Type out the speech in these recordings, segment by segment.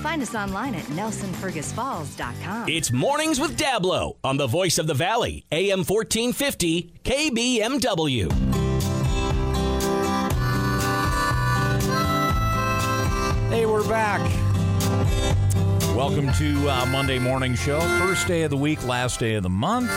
Find us online at NelsonFergusFalls.com. It's Mornings with Dablo on the Voice of the Valley, AM 1450, KBMW. Hey, we're back. Welcome to Monday Morning Show. First day of the week, last day of the month.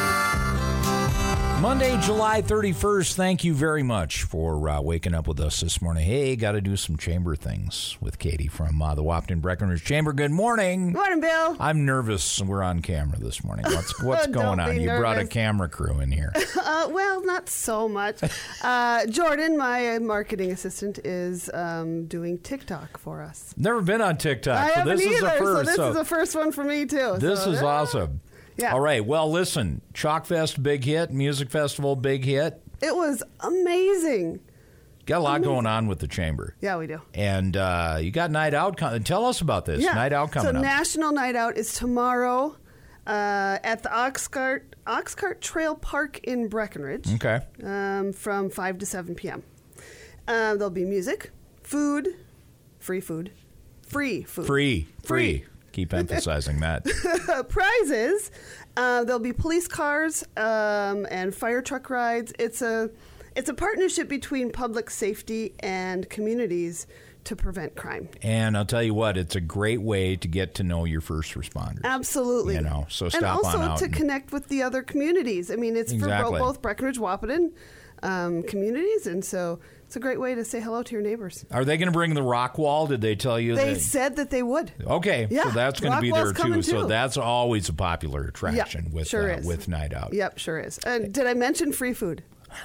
Monday, July 31st. Thank you very much for waking up with us this morning. Hey, got to do some chamber things with Katie from the Wahpeton Breckenridge Chamber. Good morning. Good morning, Bill. I'm nervous. We're on camera this morning. What's going on? You brought a camera crew in here. Well, not so much. Jordan, my marketing assistant, is doing TikTok for us. Never been on TikTok. I haven't this either, is a first. this is the first one for me, too. This is awesome. Yeah. All right. Well, listen, Chalk Fest, big hit. Music Festival, big hit. It was amazing. Got a lot going on with the Chamber. Yeah, we do. And you got Night Out. Tell us about this. Yeah. Night Out coming up. So National Night Out is tomorrow at the Oxcart Trail Park in Breckenridge. Okay. From 5 to 7 p.m. There'll be music, food, free food. Free food. Free. Keep emphasizing that. Prizes. There'll be police cars and fire truck rides. It's a partnership between public safety and communities to prevent crime. And I'll tell you what, it's a great way to get to know your first responders. Absolutely. So stop and also on out. to connect with the other communities. I mean, it's Exactly. for both Breckenridge, Wahpeton communities, and so it's a great way to say hello to your neighbors. Are they going to bring the rock wall? Did they tell you? They said that they would. Okay, Yeah, so that's going to be there Rockwall's coming too. So too. that's always a popular attraction with Night Out. Yep, sure is. Did I mention free food?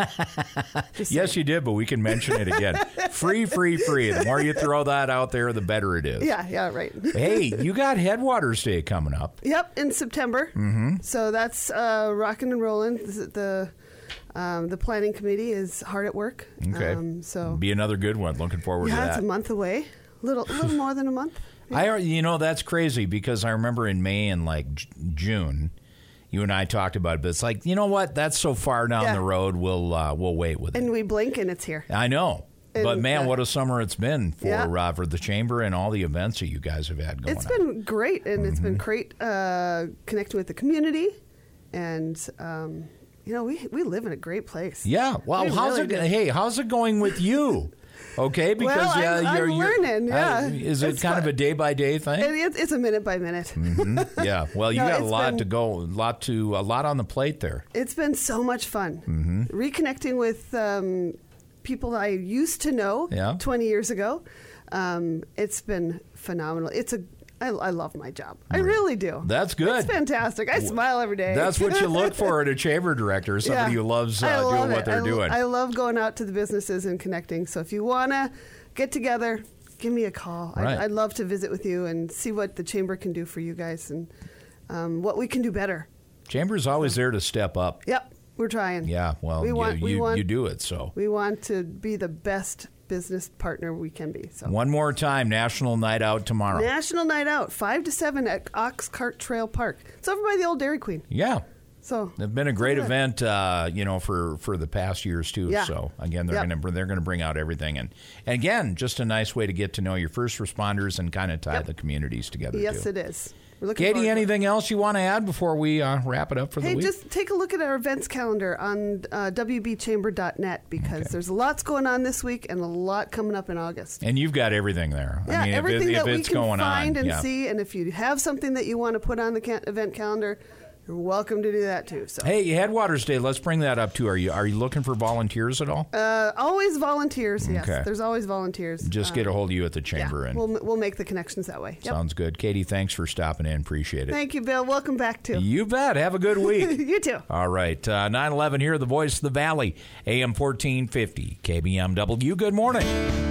Yes, you did, but we can mention it again. Free. The more you throw that out there, the better it is. Yeah, right. Hey, you got Headwaters Day coming up. Yep, in September. Mm-hmm. So that's rocking and rolling. The planning committee is hard at work. Okay. So be another good one. Looking forward to that. Yeah, it's a month away. Little more than a month. Yeah. That's crazy because I remember in May and June, you and I talked about it, but it's like, you know what? That's so far down the road. We'll wait with it. And we blink and it's here. I know. But, man, And, what a summer it's been for the Chamber and all the events that you guys have had going on. It's been great, and it's been great connecting with the community. And, we live in a great place. Yeah. Well, how's it going with you? Okay, because I'm learning. Yeah, is it kind of a day by day thing? It's a minute by minute. Mm-hmm. Yeah. Well, you got a lot on the plate there. It's been so much fun reconnecting with people I used to know 20 years ago. It's been phenomenal. I love my job. I really do. That's good. It's fantastic. I smile every day. That's what you look for in a chamber director, somebody who loves doing what they're doing. I love going out to the businesses and connecting. So if you want to get together, give me a call. Right. I'd love to visit with you and see what the chamber can do for you guys and what we can do better. Chamber's always there to step up. Yep. We're trying. Yeah, well, you do it, so. We want to be the best business partner we can be. So one more time, National Night Out tomorrow. National Night Out, 5 to 7 at Oxcart Trail Park. It's over by the old Dairy Queen. Yeah. So it's been a great event, for the past years too. Yeah. So again, they're going to bring out everything, and again, just a nice way to get to know your first responders and kind of tie the communities together. Yes, too. it is. Katie, anything else you want to add before we wrap it up for the week? Just take a look at our events calendar on wbchamber.net because there's lots going on this week and a lot coming up in August. And you've got everything there. Yeah, I mean, everything if that we it's can going find on, and see. And if you have something that you want to put on the event calendar, you're welcome to do that too. So. Hey, Headwaters Day. Let's bring that up too. Are you looking for volunteers at all? Always volunteers. Yes, Okay. There's always volunteers. Just get a hold of you at the chamber, and we'll make the connections that way. Yep. Sounds good. Katie, thanks for stopping in. Appreciate it. Thank you, Bill. Welcome back too. You bet. Have a good week. You too. All right. 9:11 here, the Voice of the Valley, AM 1450, KBMW. Good morning.